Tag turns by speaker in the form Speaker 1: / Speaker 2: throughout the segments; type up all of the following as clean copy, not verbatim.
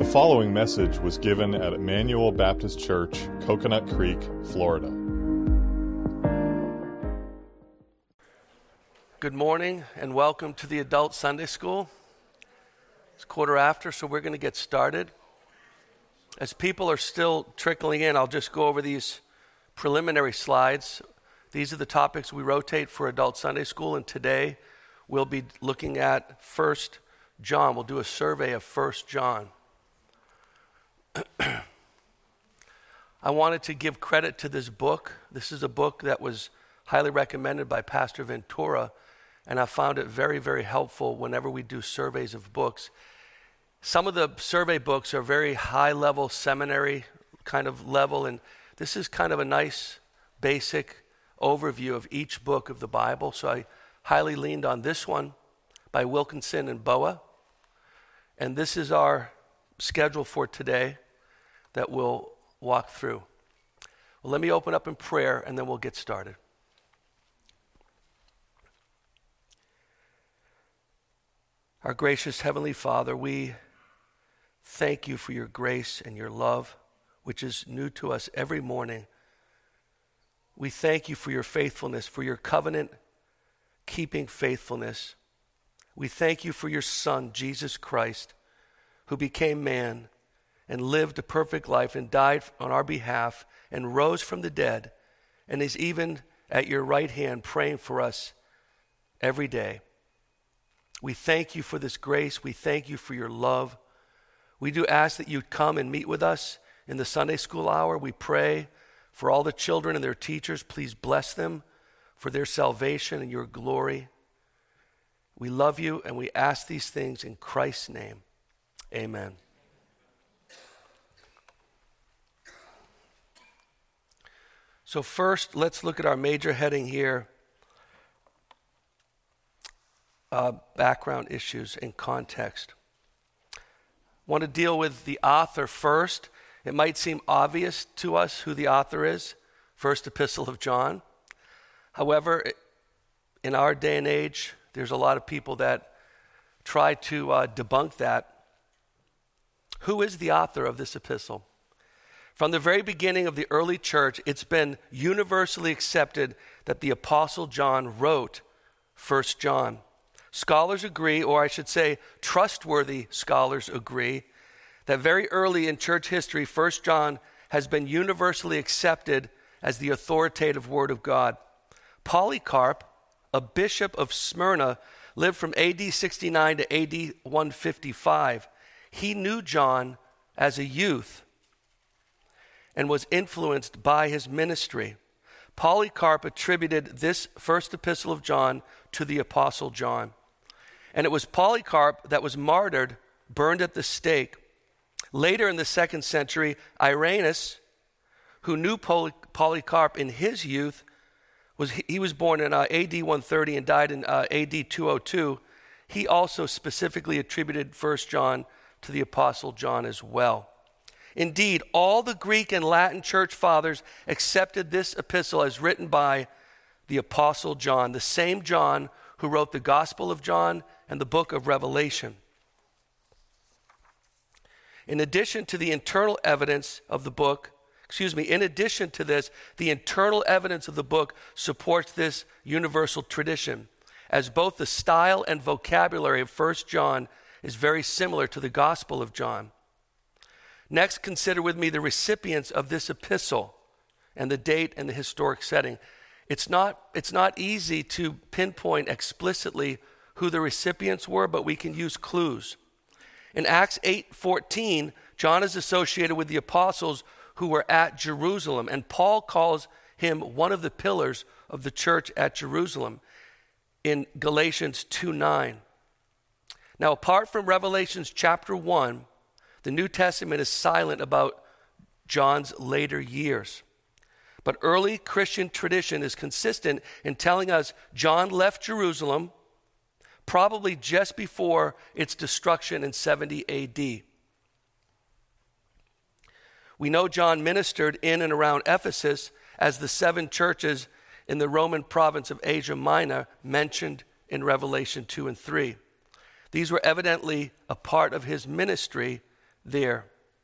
Speaker 1: following message was given at Emmanuel Baptist Church, Coconut Creek, Florida.
Speaker 2: Good morning and welcome to the Adult Sunday School. It's 1:15, so we're going to get started. As people are still trickling in, I'll just go over these preliminary slides. These are the topics we rotate for Adult Sunday School, and today we'll be looking at 1 John. We'll do a survey of 1 John. I wanted to give credit to this book. This is a book that was highly recommended by Pastor Ventura, and I found it very, very helpful whenever we do surveys of books. Some of the survey books are very high-level seminary kind of level, and this is kind of a nice basic overview of each book of the Bible. So I highly leaned on this one by Wilkinson and Boa. And this is our schedule for today that we'll walk through. Well, let me open up in prayer and then we'll get started. Our gracious Heavenly Father, we thank you for your grace and your love, which is new to us every morning. We thank you for your faithfulness, for your covenant-keeping faithfulness. We thank you for your Son, Jesus Christ, who became man and lived a perfect life and died on our behalf and rose from the dead and is even at your right hand praying for us every day. We thank you for this grace. We thank you for your love. We do ask that you'd come and meet with us in the Sunday school hour. We pray for all the children and their teachers. Please bless them for their salvation and your glory. We love you and we ask these things in Christ's name. Amen. So first, let's look at our major heading here, background issues and context. I want to deal with the author first. It might seem obvious to us who the author is, First Epistle of John. However, in our day and age, there's a lot of people that try to debunk that. Who is the author of this epistle? From the very beginning of the early church, it's been universally accepted that the Apostle John wrote 1 John. Scholars agree, or I should say trustworthy scholars agree, that very early in church history, 1 John has been universally accepted as the authoritative word of God. Polycarp, a bishop of Smyrna, lived from AD 69 to AD 155. He knew John as a youth and was influenced by his ministry. Polycarp attributed this first epistle of John to the Apostle John. And it was Polycarp that was martyred, burned at the stake. Later in the 2nd century, Irenaeus, who knew Polycarp in his youth, he was born in AD 130 and died in AD 202. He also specifically attributed 1 John to the Apostle John as well. Indeed, all the Greek and Latin church fathers accepted this epistle as written by the Apostle John, the same John who wrote the Gospel of John and the book of Revelation. In addition to the internal evidence of the book, in addition to this, the internal evidence of the book supports this universal tradition, as both the style and vocabulary of 1 John is very similar to the Gospel of John. Next, consider with me the recipients of this epistle and the date and the historic setting. It's not easy to pinpoint explicitly who the recipients were, but we can use clues. In Acts 8:14, John is associated with the apostles who were at Jerusalem, and Paul calls him one of the pillars of the church at Jerusalem in Galatians 2:9. Now, apart from Revelations chapter 1, the New Testament is silent about John's later years. But early Christian tradition is consistent in telling us John left Jerusalem probably just before its destruction in 70 AD. We know John ministered in and around Ephesus as the 7 churches in the Roman province of Asia Minor mentioned in Revelation 2 and 3. These were evidently a part of his ministry there.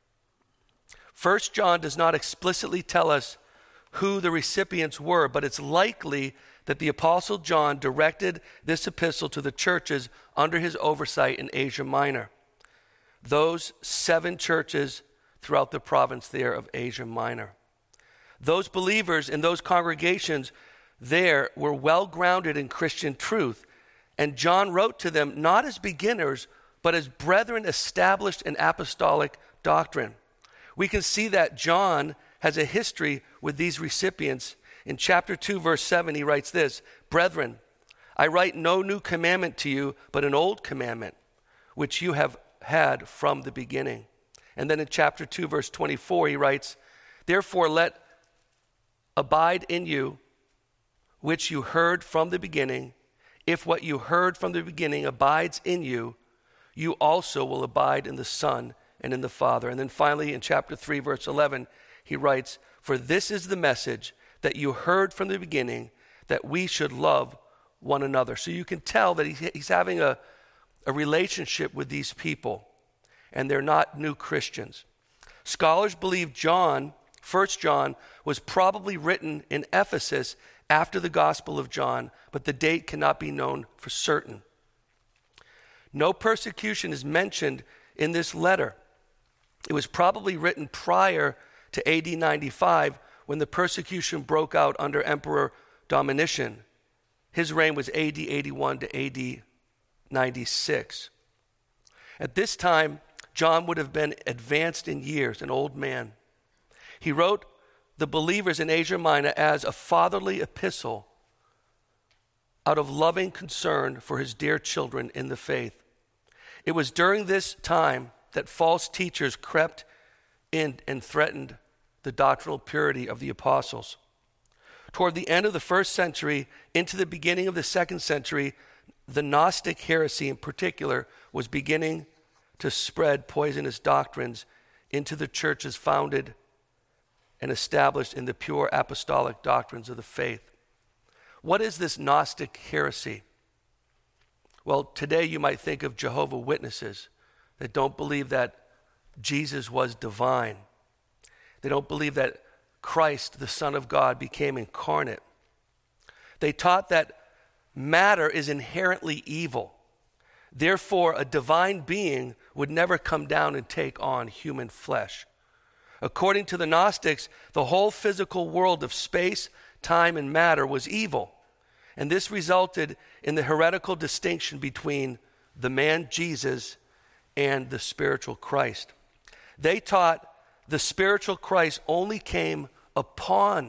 Speaker 2: 1 John does not explicitly tell us who the recipients were, but it's likely that the Apostle John directed this epistle to the churches under his oversight in Asia Minor. Those 7 churches throughout the province there of Asia Minor. Those believers in those congregations there were well grounded in Christian truth, and John wrote to them not as beginners, but as brethren established in apostolic doctrine. We can see that John has a history with these recipients. In chapter 2, verse 7, he writes this, "Brethren, I write no new commandment to you, but an old commandment, which you have had from the beginning." And then in chapter 2, verse 24, he writes, "Therefore let abide in you, which you heard from the beginning. If what you heard from the beginning abides in you, you also will abide in the Son and in the Father." And then finally in chapter 3, verse 11, he writes, "For this is the message that you heard from the beginning, that we should love one another." So you can tell that he's having a relationship with these people, and they're not new Christians. Scholars believe 1 John was probably written in Ephesus after the Gospel of John, but the date cannot be known for certain. No persecution is mentioned in this letter. It was probably written prior to AD 95, when the persecution broke out under Emperor Domitian. His reign was AD 81 to AD 96. At this time, John would have been advanced in years, an old man. He wrote the believers in Asia Minor as a fatherly epistle out of loving concern for his dear children in the faith. It was during this time that false teachers crept in and threatened the doctrinal purity of the apostles. Toward the end of the 1st century, into the beginning of the 2nd century, the Gnostic heresy in particular was beginning to spread poisonous doctrines into the churches founded and established in the pure apostolic doctrines of the faith. What is this Gnostic heresy? Well, today you might think of Jehovah's Witnesses that don't believe that Jesus was divine. They don't believe that Christ, the Son of God, became incarnate. They taught that matter is inherently evil. Therefore, a divine being would never come down and take on human flesh. According to the Gnostics, the whole physical world of space, time, and matter was evil. And this resulted in the heretical distinction between the man Jesus and the spiritual Christ. They taught the spiritual Christ only came upon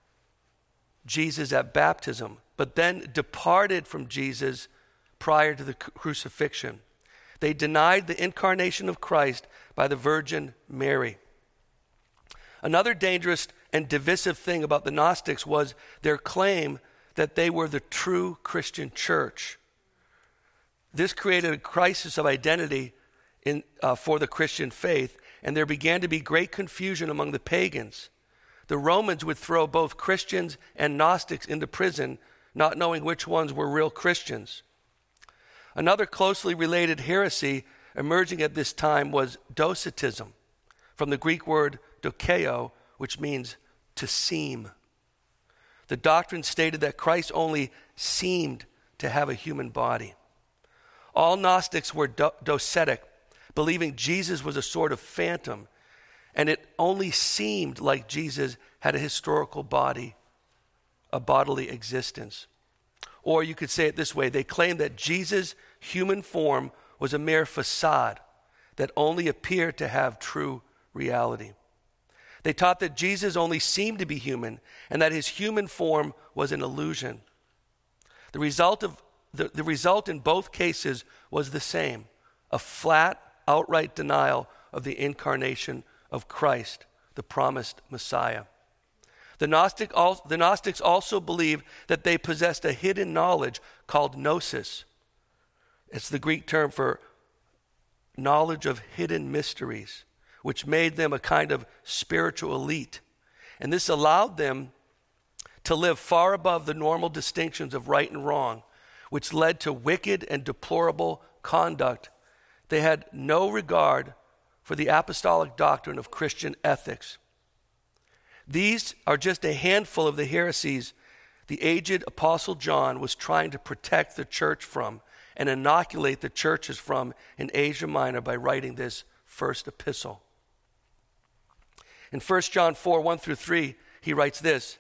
Speaker 2: Jesus at baptism, but then departed from Jesus prior to the crucifixion. They denied the incarnation of Christ by the Virgin Mary. Another dangerous and divisive thing about the Gnostics was their claim that they were the true Christian church. This created a crisis of identity for the Christian faith, and there began to be great confusion among the pagans. The Romans would throw both Christians and Gnostics into prison, not knowing which ones were real Christians. Another closely related heresy emerging at this time was Docetism, from the Greek word dokeo, which means to seem. The doctrine stated that Christ only seemed to have a human body. All Gnostics were docetic, believing Jesus was a sort of phantom, and it only seemed like Jesus had a historical body, a bodily existence. Or you could say it this way: they claimed that Jesus' human form was a mere facade that only appeared to have true reality. They taught that Jesus only seemed to be human and that his human form was an illusion. The result in both cases was the same: a flat, outright denial of the incarnation of Christ, the promised Messiah. The Gnostics also believed that they possessed a hidden knowledge called gnosis. It's the Greek term for knowledge of hidden mysteries, which made them a kind of spiritual elite. And this allowed them to live far above the normal distinctions of right and wrong, which led to wicked and deplorable conduct. They had no regard for the apostolic doctrine of Christian ethics. These are just a handful of the heresies the aged Apostle John was trying to protect the church from and inoculate the churches from in Asia Minor by writing this first epistle. In 1 John 4, 1 through 3, he writes this: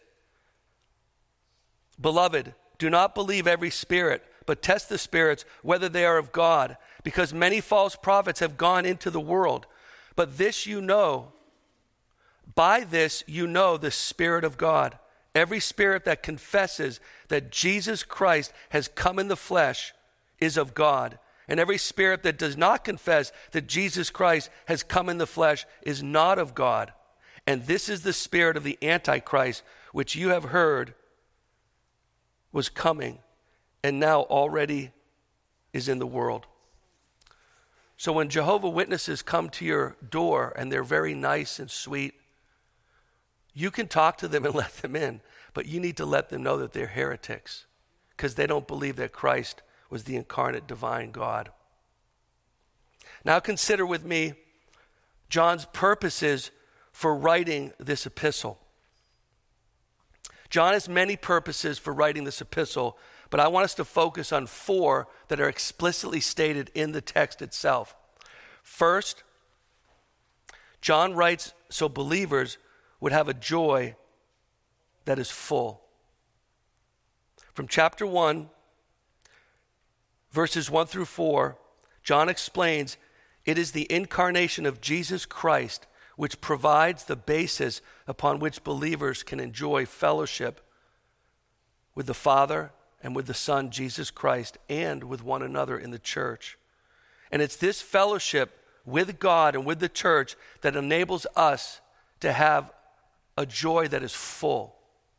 Speaker 2: Beloved, do not believe every spirit, but test the spirits whether they are of God, because many false prophets have gone into the world. But this you know, by this you know the Spirit of God. Every spirit that confesses that Jesus Christ has come in the flesh is of God. And every spirit that does not confess that Jesus Christ has come in the flesh is not of God. And this is the spirit of the Antichrist, which you have heard was coming and now already is in the world. So when Jehovah's Witnesses come to your door and they're very nice and sweet, you can talk to them and let them in, but you need to let them know that they're heretics because they don't believe that Christ was the incarnate divine God. Now consider with me John's purposes for writing this epistle. John has many purposes for writing this epistle, but I want us to focus on 4 that are explicitly stated in the text itself. First, John writes so believers would have a joy that is full. From chapter 1, verses 1 through 4, John explains it is the incarnation of Jesus Christ which provides the basis upon which believers can enjoy fellowship with the Father and with the Son, Jesus Christ, and with one another in the church. And it's this fellowship with God and with the church that enables us to have a joy that is full.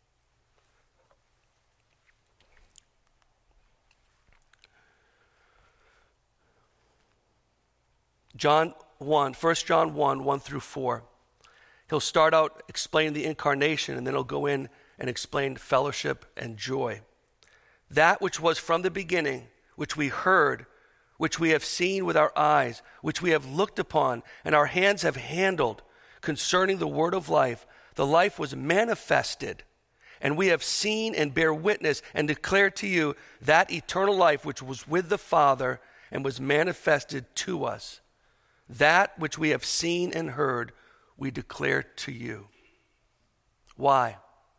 Speaker 2: John 1 John 1, 1 through 4. He'll start out explaining the incarnation, and then he'll go in and explain fellowship and joy. That which was from the beginning, which we heard, which we have seen with our eyes, which we have looked upon, and our hands have handled, concerning the word of life. The life was manifested, and we have seen and bear witness and declare to you that eternal life which was with the Father and was manifested to us. That which we have seen and heard, we declare to you. Why?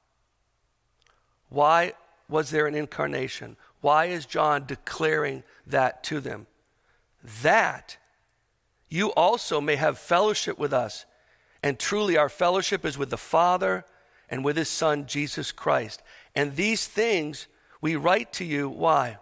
Speaker 2: Why was there an incarnation? Why is John declaring that to them? That you also may have fellowship with us. And truly our fellowship is with the Father and with his Son, Jesus Christ. And these things we write to you, why?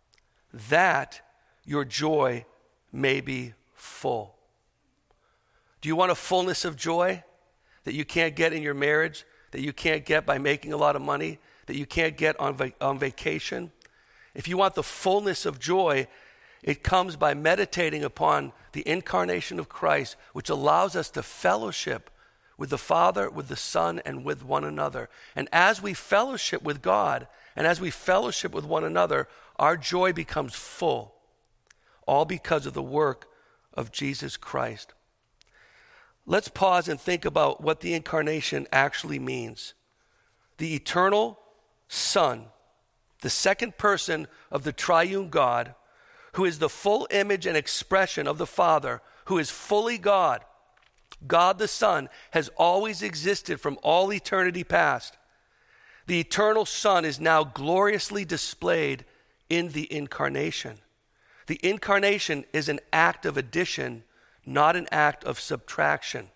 Speaker 2: That your joy may be full. Do you want a fullness of joy that you can't get in your marriage, that you can't get by making a lot of money, that you can't get on vacation? If you want the fullness of joy, it comes by meditating upon the incarnation of Christ, which allows us to fellowship with the Father, with the Son, and with one another. And as we fellowship with God, and as we fellowship with one another, our joy becomes full, all because of the work of Jesus Christ. Let's pause and think about what the incarnation actually means. The eternal Son, the second person of the triune God, who is the full image and expression of the Father, who is fully God. God the Son has always existed from all eternity past. The eternal Son is now gloriously displayed in the incarnation. The incarnation is an act of addition, not an act of subtraction.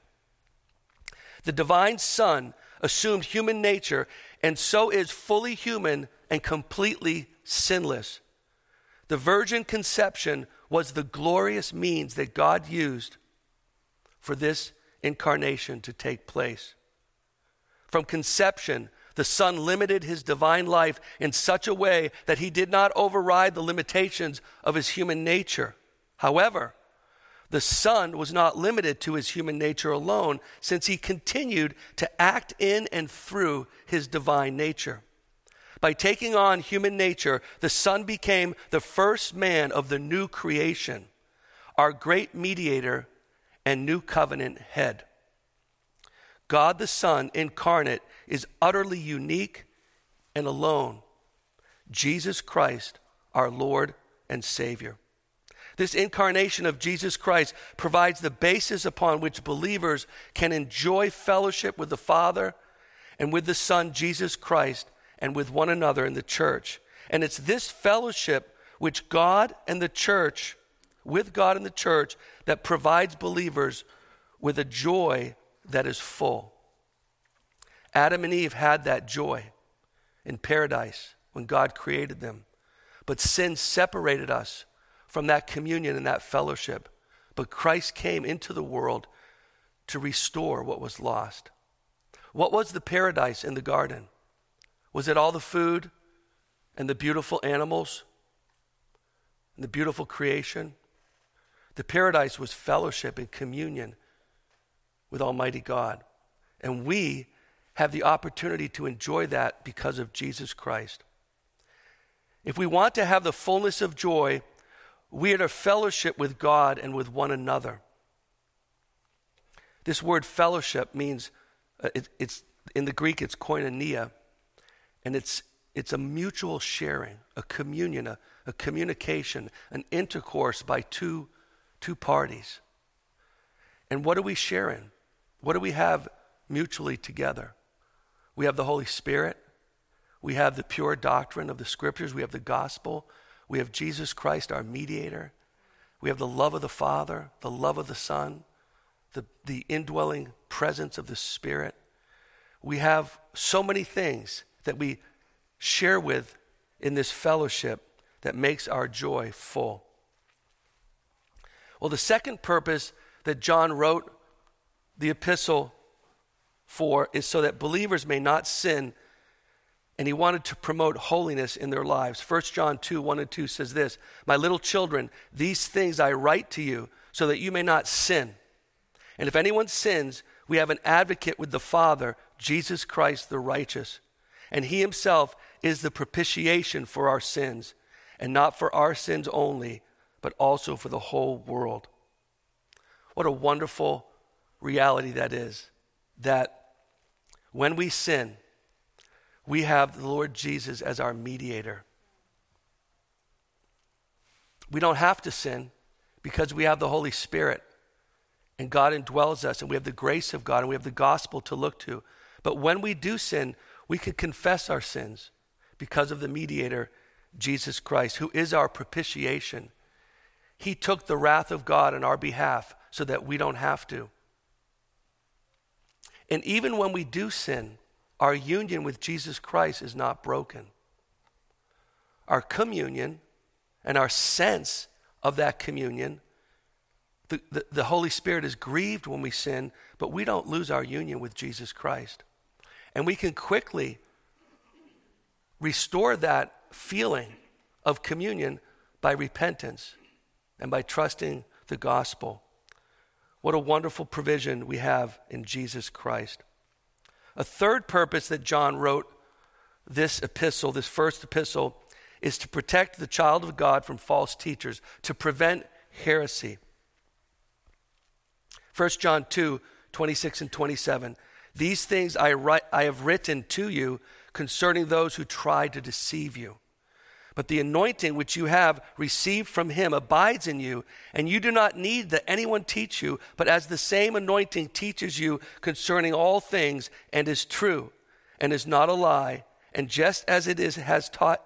Speaker 2: The divine Son assumed human nature and so is fully human and completely sinless. The virgin conception was the glorious means that God used for this incarnation to take place. From conception, the Son limited his divine life in such a way that he did not override the limitations of his human nature. However, the Son was not limited to his human nature alone, since he continued to act in and through his divine nature. By taking on human nature, the Son became the first man of the new creation, our great mediator and new covenant head. God the Son incarnate is utterly unique and alone. Jesus Christ, our Lord and Savior. This incarnation of Jesus Christ provides the basis upon which believers can enjoy fellowship with the Father and with the Son, Jesus Christ, and with one another in the church. And it's this fellowship which God and the church, with God and the church, that provides believers with a joy that is full. Adam and Eve had that joy in paradise when God created them. But sin separated us from that communion and that fellowship. But Christ came into the world to restore what was lost. What was the paradise in the garden? Was it all the food and the beautiful animals and the beautiful creation? The paradise was fellowship and communion with Almighty God. And we have the opportunity to enjoy that because of Jesus Christ. If we want to have the fullness of joy, we are to fellowship with God and with one another. This word fellowship means, it's in the Greek it's koinonia, and it's a mutual sharing, a communion, a communication, an intercourse by two parties. And what are we sharing? What do we have mutually together? We have the Holy Spirit. We have the pure doctrine of the Scriptures. We have the gospel. We have Jesus Christ, our mediator. We have the love of the Father, the love of the Son, the indwelling presence of the Spirit. We have so many things that we share with in this fellowship that makes our joy full. Well, the second purpose that John wrote the epistle for is so that believers may not sin, and he wanted to promote holiness in their lives. 1 John 2:1-2 says this, "My little children, these things I write to you so that you may not sin. And if anyone sins, we have an advocate with the Father, Jesus Christ the righteous. And he himself is the propitiation for our sins, and not for our sins only, but also for the whole world." What a wonderful reality that is, that when we sin, we have the Lord Jesus as our mediator. We don't have to sin because we have the Holy Spirit, and God indwells us, and we have the grace of God, and we have the gospel to look to. But when we do sin, we can confess our sins because of the mediator, Jesus Christ, who is our propitiation. He took the wrath of God on our behalf so that we don't have to. And even when we do sin, our union with Jesus Christ is not broken. Our communion and our sense of that communion, the Holy Spirit is grieved when we sin, but we don't lose our union with Jesus Christ. And we can quickly restore that feeling of communion by repentance and by trusting the gospel. What a wonderful provision we have in Jesus Christ. A third purpose that John wrote this epistle, this first epistle, is to protect the child of God from false teachers, to prevent heresy. 1 John 2:26-27. "These things I have written to you concerning those who try to deceive you. But the anointing which you have received from him abides in you, and you do not need that anyone teach you, but as the same anointing teaches you concerning all things, and is true, and is not a lie, and just as it has taught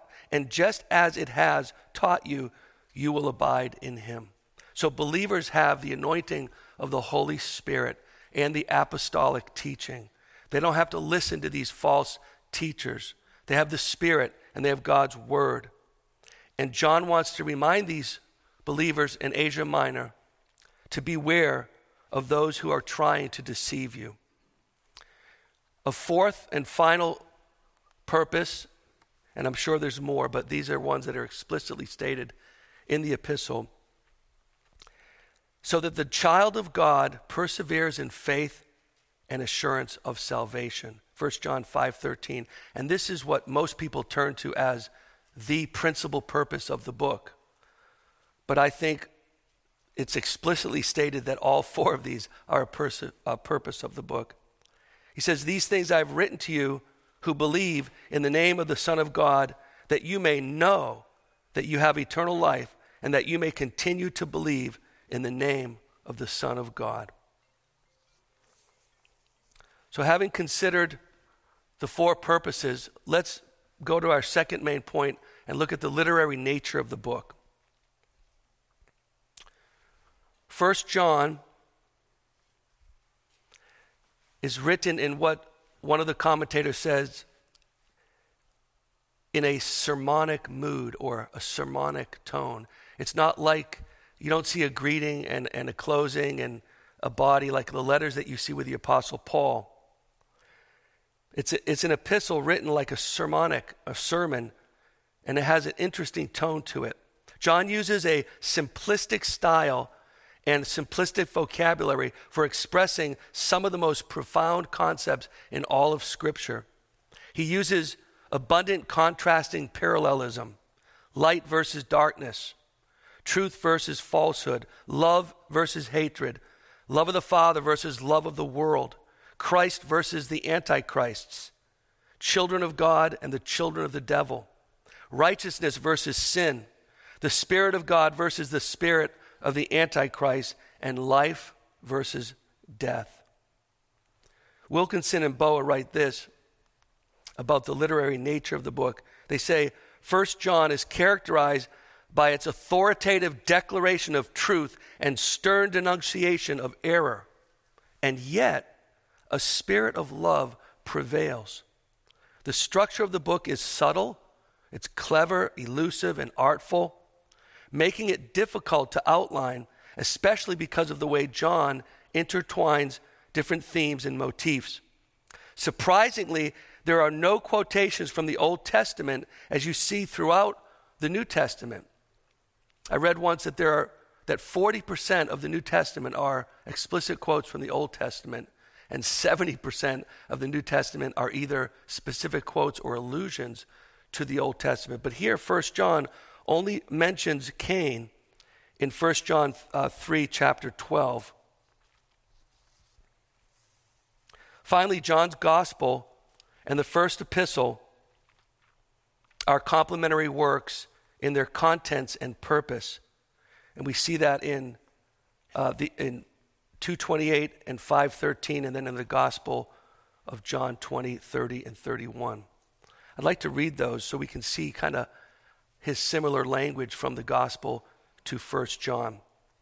Speaker 2: you, you will abide in him." So believers have the anointing of the Holy Spirit and the apostolic teaching. They don't have to listen to these false teachers. They have the Spirit and they have God's word. And John wants to remind these believers in Asia Minor to beware of those who are trying to deceive you. A fourth and final purpose, and I'm sure there's more, but these are ones that are explicitly stated in the epistle, so that the child of God perseveres in faith and assurance of salvation. 1 John 5:13. And this is what most people turn to as the principal purpose of the book. But I think it's explicitly stated that all four of these are a purpose of the book. He says, these things I've written to you who believe in the name of the Son of God, that you may know that you have eternal life, and that you may continue to believe in the name of the Son of God. So having considered the four purposes, let's go to our second main point and look at the literary nature of the book. 1 John is written in what one of the commentators says in a sermonic mood or a sermonic tone. It's not like you don't see a greeting and a closing and a body like the letters that you see with the Apostle Paul. It's an epistle written like a sermon, and it has an interesting tone to it. John uses a simplistic style and simplistic vocabulary for expressing some of the most profound concepts in all of Scripture. He uses abundant contrasting parallelism, light versus darkness, truth versus falsehood, love versus hatred, love of the Father versus love of the world, Christ versus the antichrists, children of God and the children of the devil, righteousness versus sin, the Spirit of God versus the spirit of the Antichrist, and life versus death. Wilkinson and Boa write this about the literary nature of the book. They say, 1 John is characterized by its authoritative declaration of truth and stern denunciation of error, and yet a spirit of love prevails. The structure of the book is subtle, it's clever, elusive, and artful, making it difficult to outline, especially because of the way John intertwines different themes and motifs. Surprisingly, there are no quotations from the Old Testament as you see throughout the New Testament. I read once that that 40% of the New Testament are explicit quotes from the Old Testament, and 70% of the New Testament are either specific quotes or allusions to the Old Testament. But here, 1 John only mentions Cain in 1 John 3, chapter 12. Finally, John's gospel and the first epistle are complementary works in their contents and purpose. And we see that in 2:28 and 5:13, and then in the Gospel of John 20, 30, and 31. I'd like to read those so we can see kind of his similar language from the Gospel to 1 John.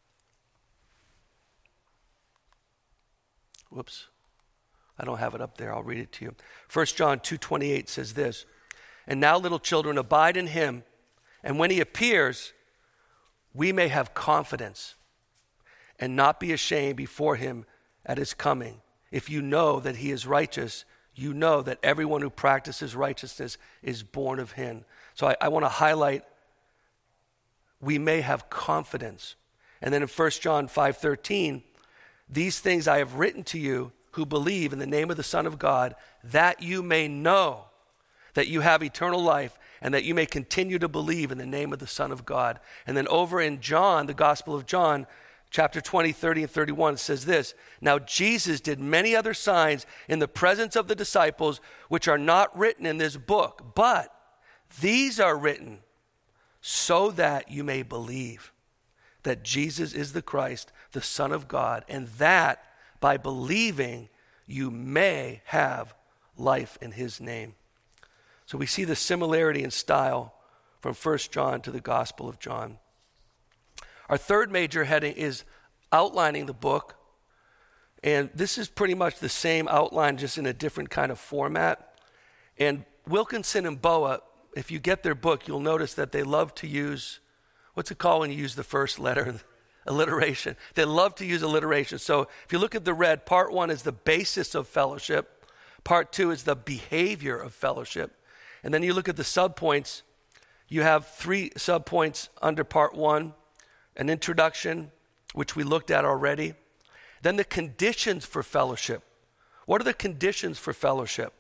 Speaker 2: Whoops. I don't have it up there. I'll read it to you. 1 John 2:28 says this, "And now, little children, abide in him, and when he appears, we may have confidence and not be ashamed before him at his coming. If you know that he is righteous, you know that everyone who practices righteousness is born of him." So I want to highlight, we may have confidence. And then in 1 John 5:13, "These things I have written to you who believe in the name of the Son of God, that you may know that you have eternal life, and that you may continue to believe in the name of the Son of God." And then over in John, the Gospel of John, chapter 20, 30, and 31, it says this, "Now Jesus did many other signs in the presence of the disciples, which are not written in this book, but these are written so that you may believe that Jesus is the Christ, the Son of God, and that by believing you may have life in his name." So we see the similarity in style from 1 John to the Gospel of John. Our third major heading is outlining the book. And this is pretty much the same outline, just in a different kind of format. And Wilkinson and Boa, if you get their book, you'll notice that they love to use, what's it called when you use the first letter? Alliteration. They love to use alliteration. So if you look at the red, part 1 is the basis of fellowship. Part 2 is the behavior of fellowship. And then you look at the subpoints. You have 3 subpoints under part 1. An introduction, which we looked at already. Then the conditions for fellowship. What are the conditions for fellowship?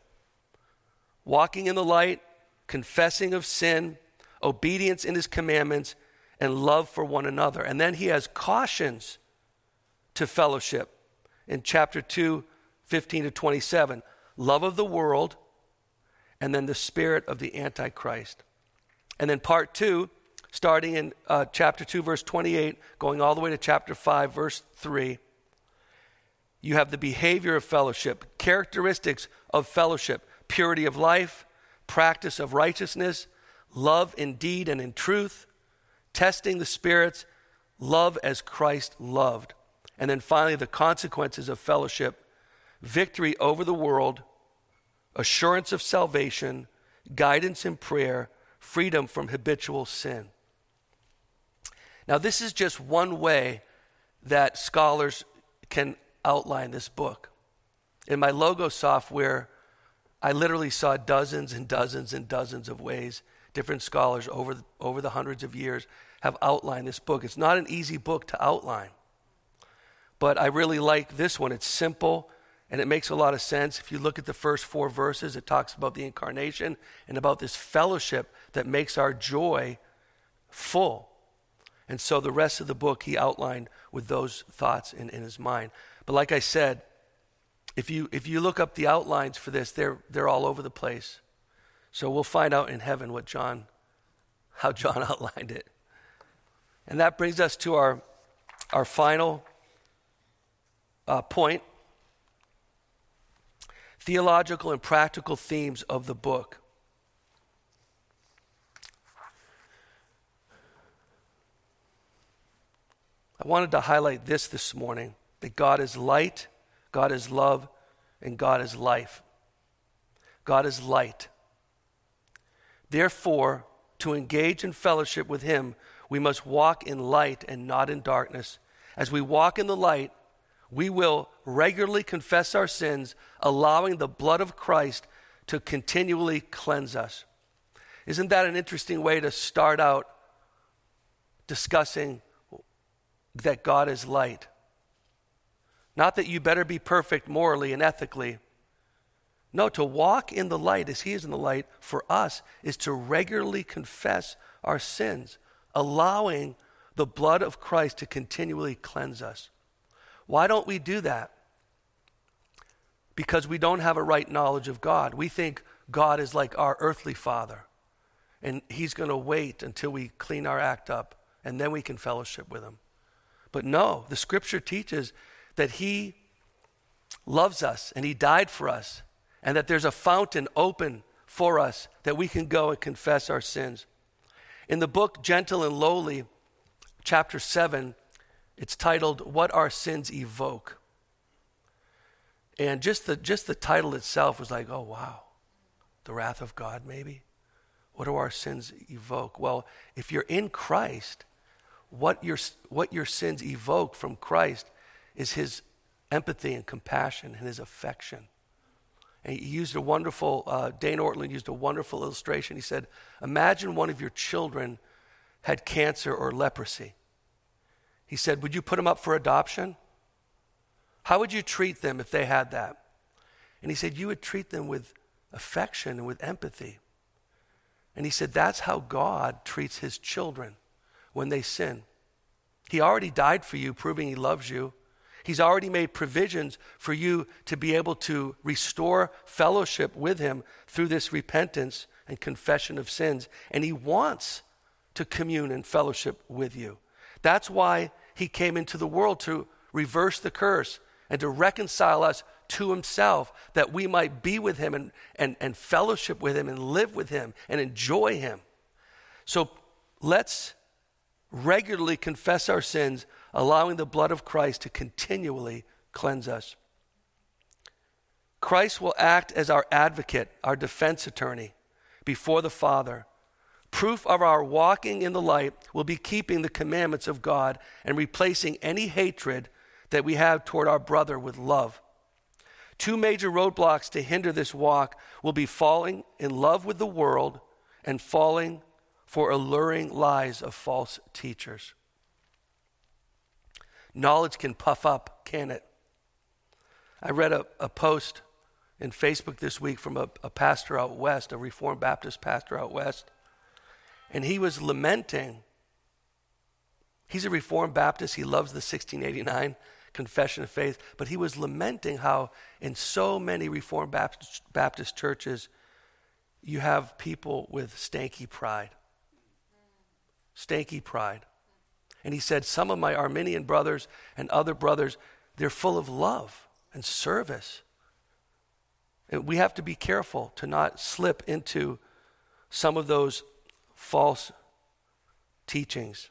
Speaker 2: Walking in the light, confessing of sin, obedience in his commandments, and love for one another. And then he has cautions to fellowship in chapter 2, 15 to 27. Love of the world, and then the spirit of the Antichrist. And then part 2, starting in chapter 2, verse 28, going all the way to chapter 5, verse 3, you have the behavior of fellowship, characteristics of fellowship, purity of life, practice of righteousness, love in deed and in truth, testing the spirits, love as Christ loved. And then finally, the consequences of fellowship, victory over the world, assurance of salvation, guidance in prayer, freedom from habitual sin. Now, this is just one way that scholars can outline this book. In my logo software, I literally saw dozens and dozens and dozens of ways different scholars over the hundreds of years have outlined this book. It's not an easy book to outline, but I really like this one. It's simple and it makes a lot of sense. If you look at the first 4 verses, it talks about the incarnation and about this fellowship that makes our joy full. And so the rest of the book he outlined with those thoughts in his mind. But like I said, if you look up the outlines for this, they're all over the place. So we'll find out in heaven how John outlined it. And that brings us to our final point. Theological and practical themes of the book. I wanted to highlight this morning, that God is light, God is love, and God is life. God is light. Therefore, to engage in fellowship with him, we must walk in light and not in darkness. As we walk in the light, we will regularly confess our sins, allowing the blood of Christ to continually cleanse us. Isn't that an interesting way to start out discussing that God is light? Not that you better be perfect morally and ethically. No, to walk in the light as he is in the light for us is to regularly confess our sins, allowing the blood of Christ to continually cleanse us. Why don't we do that? Because we don't have a right knowledge of God. We think God is like our earthly father, and he's going to wait until we clean our act up, and then we can fellowship with him. But no, the scripture teaches that he loves us, and he died for us, and that there's a fountain open for us that we can go and confess our sins. In the book Gentle and Lowly, chapter 7, it's titled, What Our Sins Evoke. And just the title itself was like, oh wow, the wrath of God maybe? What do our sins evoke? Well, if you're in Christ, what your sins evoke from Christ is his empathy and compassion and his affection. And he used a wonderful, Dane Ortland used a wonderful illustration. He said, imagine one of your children had cancer or leprosy. He said, would you put them up for adoption? How would you treat them if they had that? And he said, you would treat them with affection and with empathy. And he said, that's how God treats his children when they sin. He already died for you, proving he loves you. He's already made provisions for you to be able to restore fellowship with him through this repentance and confession of sins. And he wants to commune and fellowship with you. That's why he came into the world, to reverse the curse and to reconcile us to himself, that we might be with him and fellowship with him and live with him and enjoy him. So let's regularly confess our sins, allowing the blood of Christ to continually cleanse us. Christ will act as our advocate, our defense attorney before the Father. Proof of our walking in the light will be keeping the commandments of God and replacing any hatred that we have toward our brother with love. 2 major roadblocks to hinder this walk will be falling in love with the world and falling for alluring lies of false teachers. Knowledge can puff up, can it? I read a post in Facebook this week from a pastor out west, a Reformed Baptist pastor out west, and he was lamenting He's a Reformed Baptist. He loves the 1689 Confession of Faith, but he was lamenting how in so many Reformed Baptist churches, you have people with stanky pride. Stanky pride. And he said, some of my Arminian brothers and other brothers, they're full of love and service. And we have to be careful to not slip into some of those false teachings.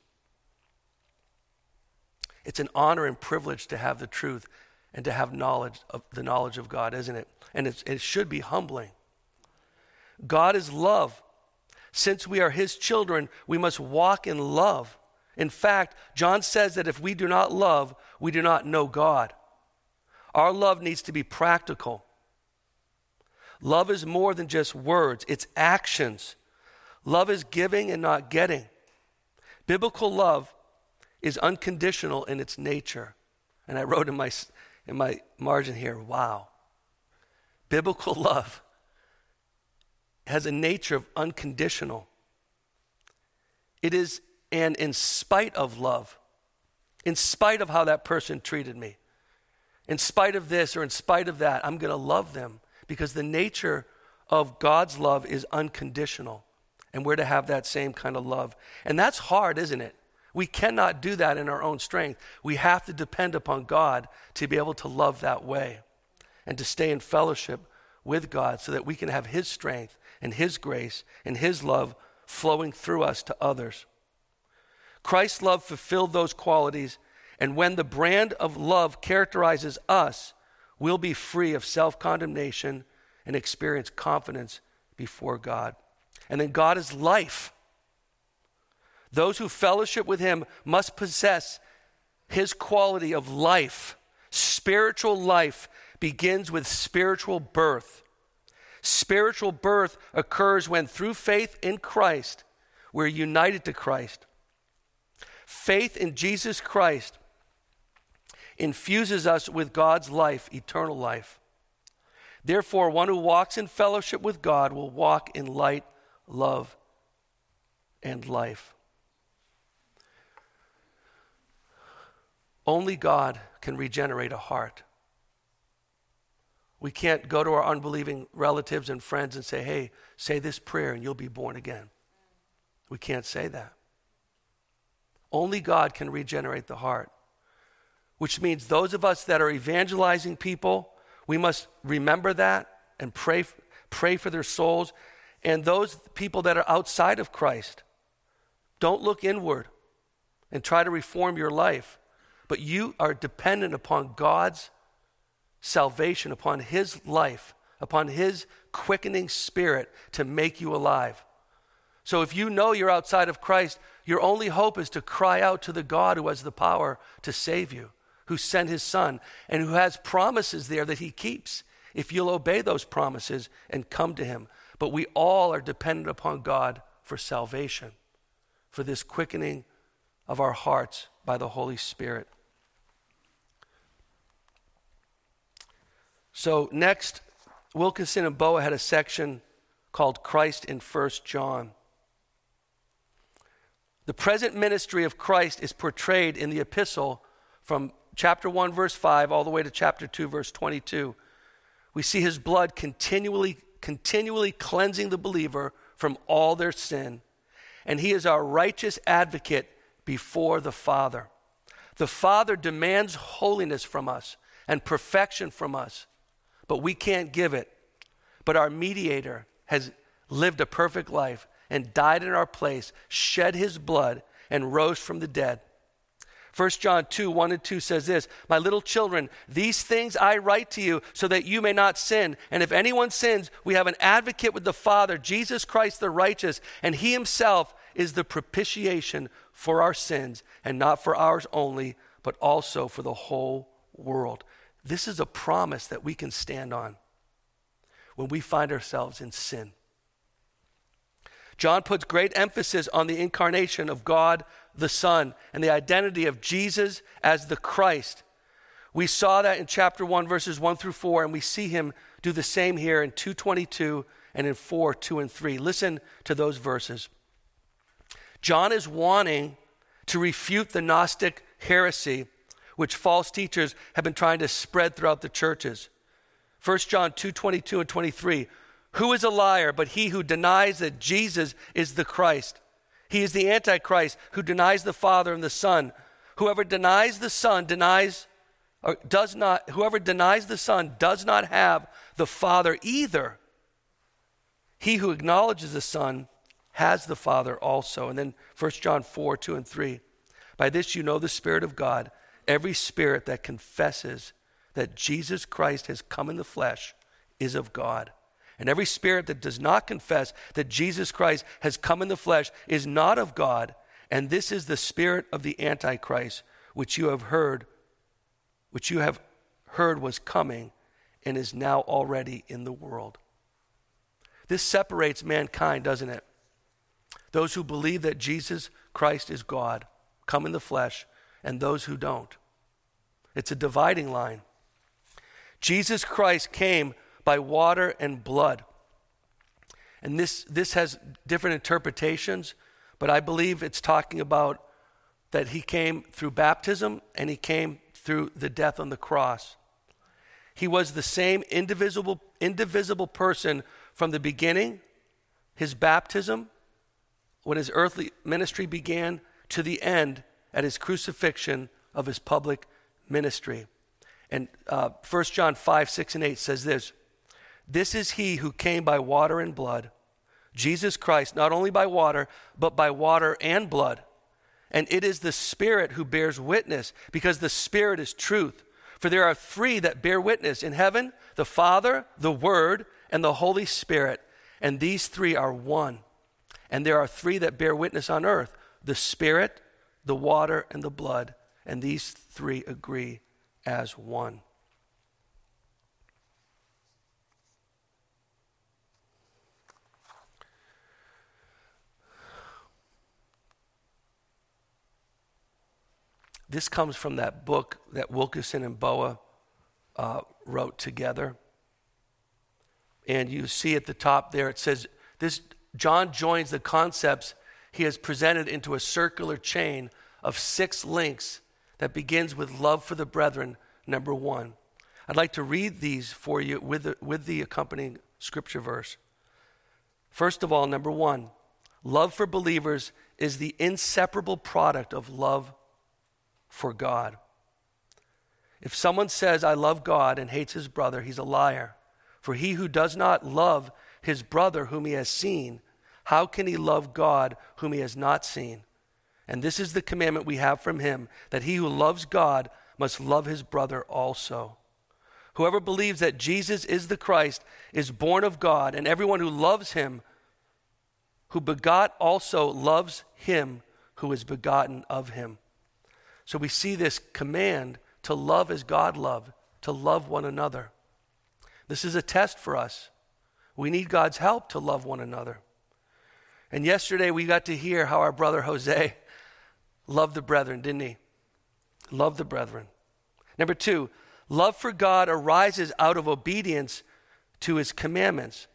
Speaker 2: It's an honor and privilege to have the truth and to have the knowledge of God, isn't it? And it should be humbling. God is love. Since we are his children, we must walk in love. In fact, John says that if we do not love, we do not know God. Our love needs to be practical. Love is more than just words, it's actions. Love is giving and not getting. Biblical love is unconditional in its nature. And I wrote in my margin here, wow. Biblical love has a nature of unconditional. It is an in spite of love, in spite of how that person treated me, in spite of this or in spite of that, I'm going to love them because the nature of God's love is unconditional. And we're to have that same kind of love. And that's hard, isn't it? We cannot do that in our own strength. We have to depend upon God to be able to love that way and to stay in fellowship with God so that we can have his strength and his grace and his love flowing through us to others. Christ's love fulfilled those qualities, and when the brand of love characterizes us, we'll be free of self-condemnation and experience confidence before God. And then God is life. Those who fellowship with him must possess his quality of life. Spiritual life begins with spiritual birth. Spiritual birth occurs when through faith in Christ, we're united to Christ. Faith in Jesus Christ infuses us with God's life, eternal life. Therefore, one who walks in fellowship with God will walk in light, love, and life. Only God can regenerate a heart. We can't go to our unbelieving relatives and friends and say, hey, say this prayer and you'll be born again. We can't say that. Only God can regenerate the heart, which means those of us that are evangelizing people, we must remember that and pray for their souls. And those people that are outside of Christ, don't look inward and try to reform your life. But you are dependent upon God's salvation, upon his life, upon his quickening spirit to make you alive. So if you know you're outside of Christ, your only hope is to cry out to the God who has the power to save you, who sent his son, and who has promises there that he keeps if you'll obey those promises and come to him. But we all are dependent upon God for salvation, for this quickening of our hearts by the Holy Spirit. So next, Wilkinson and Boa had a section called Christ in 1 John. The present ministry of Christ is portrayed in the epistle from chapter 1, verse 5, all the way to chapter 2, verse 22. We see his blood continually cleansing the believer from all their sin. And he is our righteous advocate before the Father. The Father demands holiness from us and perfection from us, but we can't give it. But our mediator has lived a perfect life and died in our place, shed his blood, and rose from the dead. 1 John 2, 1 and 2 says this, my little children, these things I write to you so that you may not sin. And if anyone sins, we have an advocate with the Father, Jesus Christ the righteous, and he himself is the propitiation for our sins, and not for ours only, but also for the whole world. This is a promise that we can stand on when we find ourselves in sin. John puts great emphasis on the incarnation of God the Son and the identity of Jesus as the Christ. We saw that in chapter 1, verses 1 through 4, and we see him do the same here in 2:22 and in 4, 2 and 3. Listen to those verses. John is wanting to refute the Gnostic heresy, which false teachers have been trying to spread throughout the churches. 1 John 2:22 and 23. Who is a liar but he who denies that Jesus is the Christ? He is the Antichrist who denies the Father and the Son. Whoever denies the Son whoever denies the Son does not have the Father either. He who acknowledges the Son has the Father also. And then 1 John 4:2 and 3. By this you know the Spirit of God. Every spirit that confesses that Jesus Christ has come in the flesh is of God. And every spirit that does not confess that Jesus Christ has come in the flesh is not of God. And this is the spirit of the Antichrist, which you have heard was coming and is now already in the world. This separates mankind, doesn't it? Those who believe that Jesus Christ is God, come in the flesh, and those who don't. It's a dividing line. Jesus Christ came by water and blood. And this has different interpretations, but I believe it's talking about that he came through baptism and he came through the death on the cross. He was the same indivisible person from the beginning, his baptism, when his earthly ministry began, to the end at his crucifixion of his public ministry. And 1 John 5:6 and 8 says this. This is he who came by water and blood, Jesus Christ, not only by water, but by water and blood. And it is the Spirit who bears witness, because the Spirit is truth. For there are three that bear witness in heaven, the Father, the Word, and the Holy Spirit. And these three are one. And there are three that bear witness on earth, the Spirit, the water, and the blood. And these three agree as one. This comes from that book that Wilkerson and Boa wrote together. And you see at the top there, it says, John joins the concepts he has presented into a circular chain of 6 links that begins with love for the brethren, number 1. I'd like to read these for you with the accompanying scripture verse. First of all, number 1, love for believers is the inseparable product of love for God. If someone says, I love God, and hates his brother, he's a liar. For he who does not love his brother whom he has seen, how can he love God whom he has not seen? And this is the commandment we have from him, that he who loves God must love his brother also. Whoever believes that Jesus is the Christ is born of God, and everyone who loves him, who begot also loves him who is begotten of him. So we see this command to love as God loved, to love one another. This is a test for us. We need God's help to love one another. And yesterday we got to hear how our brother Jose loved the brethren, didn't he? Loved the brethren. Number 2, love for God arises out of obedience to his commandments.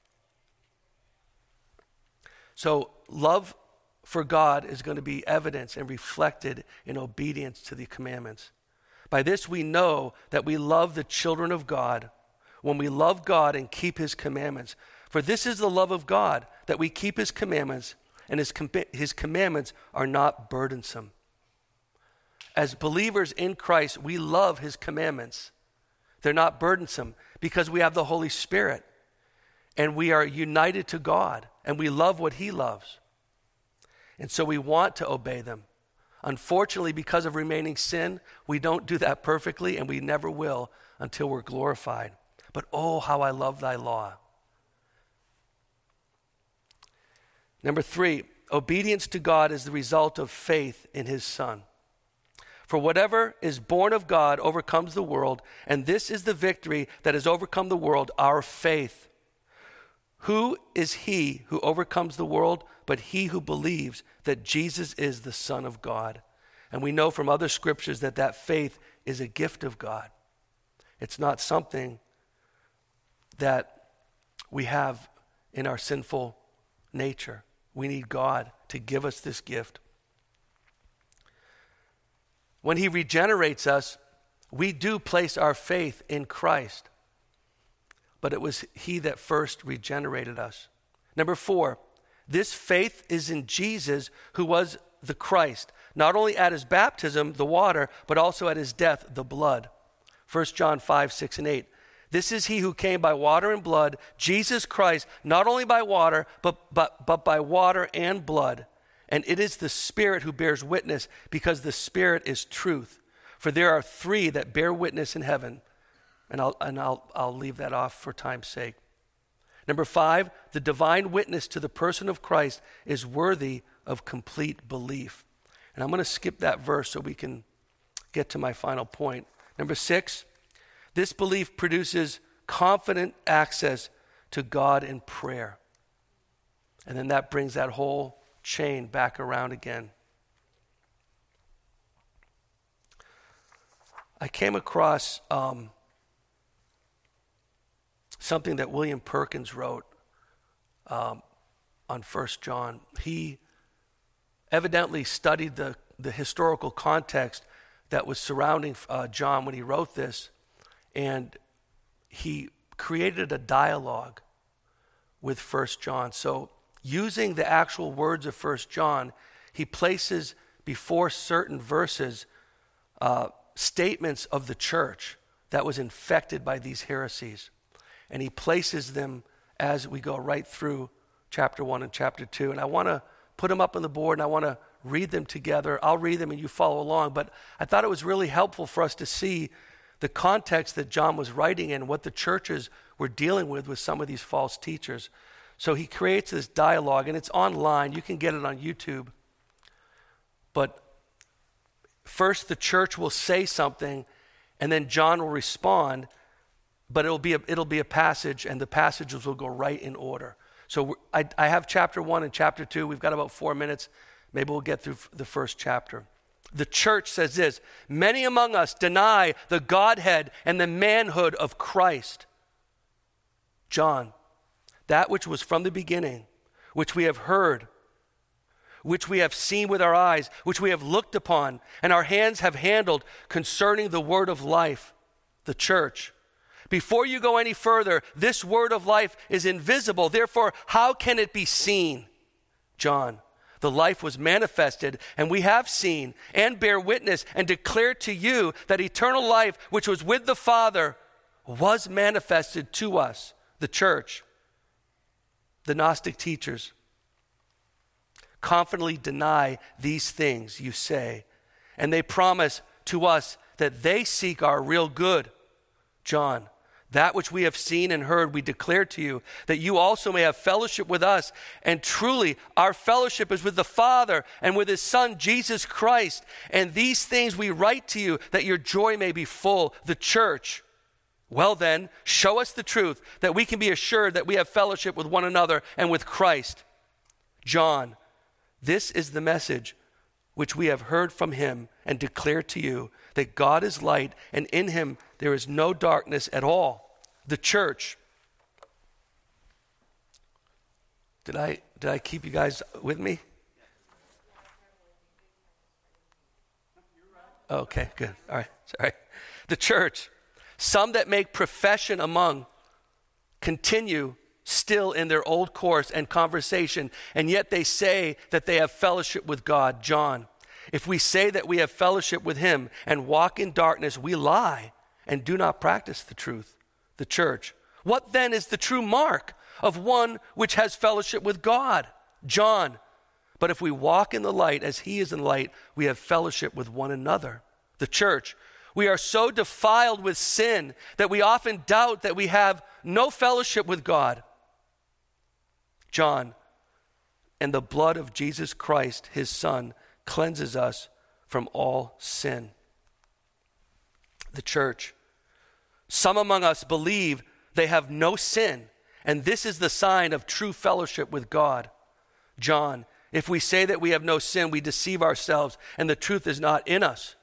Speaker 2: So love for God is going to be evidenced and reflected in obedience to the commandments. By this we know that we love the children of God when we love God and keep his commandments. For this is the love of God, that we keep his commandments, and his commandments are not burdensome. As believers in Christ, we love his commandments. They're not burdensome because we have the Holy Spirit, and we are united to God, and we love what he loves. And so we want to obey them. Unfortunately, because of remaining sin, we don't do that perfectly, and we never will until we're glorified. But oh, how I love thy law. Number 3, obedience to God is the result of faith in his Son. For whatever is born of God overcomes the world, and this is the victory that has overcome the world, our faith. Who is he who overcomes the world but he who believes that Jesus is the Son of God? And we know from other scriptures that faith is a gift of God. It's not something that we have in our sinful nature. We need God to give us this gift. when he regenerates us, we do place our faith in Christ. But it was he that first regenerated us. Number 4, this faith is in Jesus, who was the Christ, not only at his baptism, the water, but also at his death, the blood. 1 John 5, 6, and 8. This is he who came by water and blood, Jesus Christ, not only by water, but by water and blood. And it is the Spirit who bears witness, because the Spirit is truth. For there are 3 that bear witness in heaven. And I'll leave that off for time's sake. Number 5, the divine witness to the person of Christ is worthy of complete belief. And I'm going to skip that verse so we can get to my final point. Number 6, this belief produces confident access to God in prayer. And then that brings that whole chain back around again. I came across something that William Perkins wrote on 1 John. He evidently studied the historical context that was surrounding John when he wrote this, and he created a dialogue with 1 John. So using the actual words of 1 John, he places before certain verses statements of the church that was infected by these heresies. And he places them as we go right through chapter 1 and chapter 2. And I want to put them up on the board, and I want to read them together. I'll read them and you follow along. But I thought it was really helpful for us to see the context that John was writing in, what the churches were dealing with some of these false teachers. So he creates this dialogue, and it's online. You can get it on YouTube. But first the church will say something, and then John will respond, but it'll be a passage, and the passages will go right in order. So I have chapter 1 and chapter 2. We've got about 4 minutes. Maybe we'll get through the first chapter. The church says this: many among us deny the Godhead and the manhood of Christ. John, that which was from the beginning, which we have heard, which we have seen with our eyes, which we have looked upon, and our hands have handled concerning the word of life. The church. Before you go any further, this word of life is invisible. Therefore, how can it be seen? John, the life was manifested, and we have seen and bear witness and declare to you that eternal life, which was with the Father, was manifested to us, the church. The Gnostic teachers confidently deny these things you say, and they promise to us that they seek our real good. John, that which we have seen and heard we declare to you, that you also may have fellowship with us. And truly, our fellowship is with the Father and with his Son, Jesus Christ. And these things we write to you, that your joy may be full. The church. Well then, show us the truth, that we can be assured that we have fellowship with one another and with Christ. John, this is the message which we have heard from him and declare to you, that God is light, and in him there is no darkness at all. The church. Did I keep you guys with me? Okay, good. All right, sorry. The church. Some that make profession among continue still in their old course and conversation, and yet they say that they have fellowship with God. John, if we say that we have fellowship with him and walk in darkness, we lie and do not practice the truth. The church. What then is the true mark of one which has fellowship with God? John, but if we walk in the light as he is in light, we have fellowship with one another. The church. We are so defiled with sin that we often doubt that we have no fellowship with God. John, and the blood of Jesus Christ, his Son, cleanses us from all sin. The church. Some among us believe they have no sin, and this is the sign of true fellowship with God. John, if we say that we have no sin, we deceive ourselves, and the truth is not in us.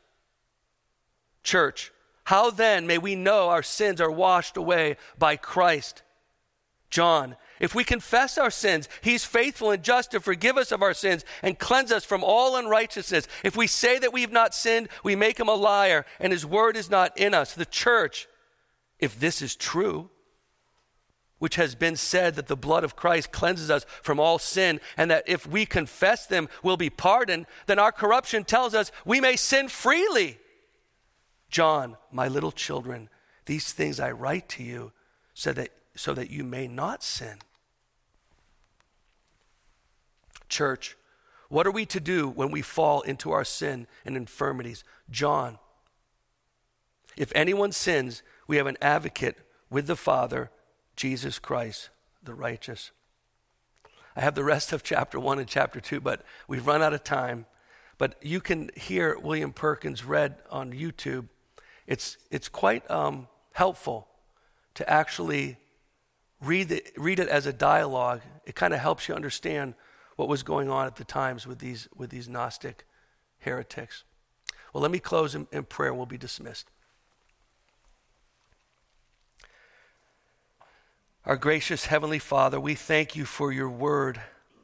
Speaker 2: Church, how then may we know our sins are washed away by Christ? John, if we confess our sins, he's faithful and just to forgive us of our sins and cleanse us from all unrighteousness. If we say that we have not sinned, we make him a liar, and his word is not in us. The church, if this is true, which has been said that the blood of Christ cleanses us from all sin, and that if we confess them, we'll be pardoned, then our corruption tells us we may sin freely. John, my little children, these things I write to you so that you may not sin. Church, what are we to do when we fall into our sin and infirmities? John, if anyone sins, we have an advocate with the Father, Jesus Christ, the righteous. I have the rest of chapter 1 and chapter 2, but we've run out of time. But you can hear William Perkins read on YouTube. It's quite helpful to actually read it as a dialogue. It kind of helps you understand what was going on at the times with these Gnostic heretics. Well, let me close in prayer and we'll be dismissed. Our gracious Heavenly Father, we thank you for your word.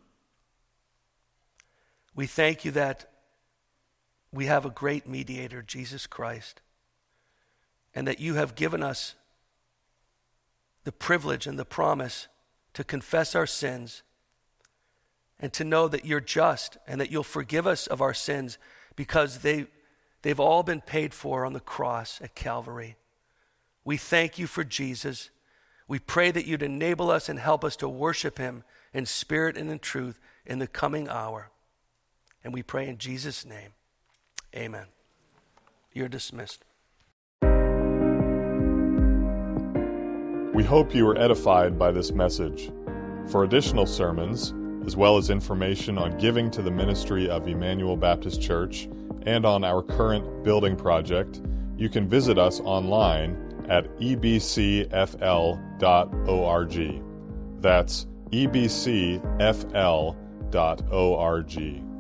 Speaker 2: We thank you that we have a great mediator, Jesus Christ, and that you have given us the privilege and the promise to confess our sins and to know that you're just and that you'll forgive us of our sins because they've all been paid for on the cross at Calvary. We thank you for Jesus. We pray that you'd enable us and help us to worship him in spirit and in truth in the coming hour. And we pray in Jesus' name. Amen. You're dismissed.
Speaker 1: We hope you were edified by this message. For additional sermons, as well as information on giving to the ministry of Emmanuel Baptist Church and on our current building project, you can visit us online at ebcfl.org. That's ebcfl.org.